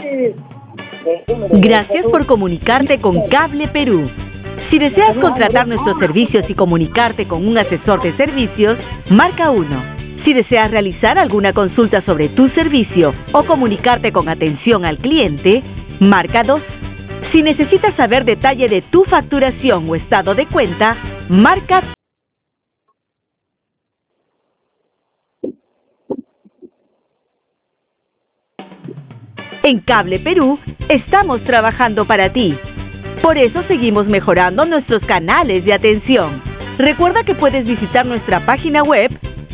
Gracias por comunicarte con Cable Perú. Si deseas contratar nuestros servicios y comunicarte con un asesor de servicios, marca 1. Si deseas realizar alguna consulta sobre tu servicio o comunicarte con atención al cliente, marca 2. Si necesitas saber detalle de tu facturación o estado de cuenta, marca 3. En Cable Perú estamos trabajando para ti. Por eso seguimos mejorando nuestros canales de atención. Recuerda que puedes visitar nuestra página web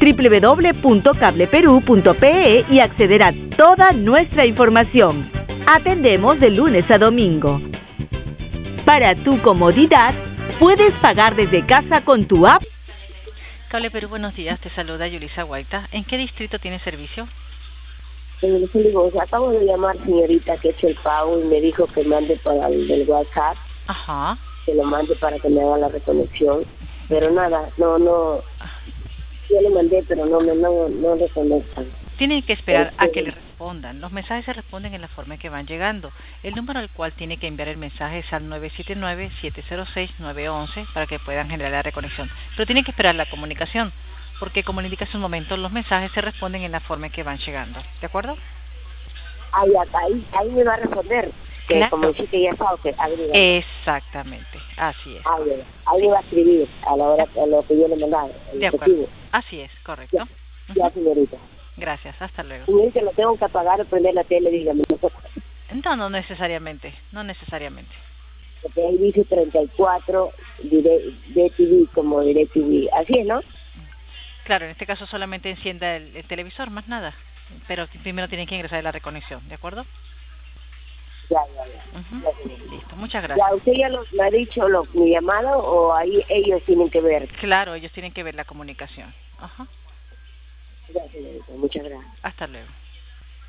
www.cableperu.pe y acceder a toda nuestra información. Atendemos de lunes a domingo. Para tu comodidad, puedes pagar desde casa con tu app. Cable Perú, buenos días. Te saluda Yulisa Guaita. ¿En qué distrito tiene servicio? Acabo de llamar, señorita, que he hecho el pago y me dijo que mande para el WhatsApp. Ajá. Que lo mande para que me haga la reconexión. Pero nada, no. Yo le mandé, pero no reconectan. Tiene que esperar a que le respondan. Los mensajes se responden en la forma en que van llegando. El número al cual tiene que enviar el mensaje es al 979-706-911 para que puedan generar la reconexión. Pero tiene que esperar la comunicación, porque como le indica hace un momento, los mensajes se responden en la forma en que van llegando. ¿De acuerdo? Ahí me va a responder. Que Claro. Como dice que ya está, que agrega. Exactamente, así es. Ahí me va a escribir a la hora a lo que yo le mandaba. De acuerdo. Así es, correcto. Ya, señorita. Gracias, hasta luego. Señorita, lo tengo que apagar o prender la tele, dígame. No necesariamente, no necesariamente. Porque ahí dice 34 DTV como DirecTV. Así es, ¿no? Claro, en este caso solamente encienda el televisor, más nada. Pero primero tienen que ingresar a la reconexión, ¿de acuerdo? Ya. Listo, muchas gracias. ¿Ya usted ya me ha dicho mi llamado o ahí ellos tienen que ver? Claro, ellos tienen que ver la comunicación. Ya, señorita, muchas gracias. Hasta luego.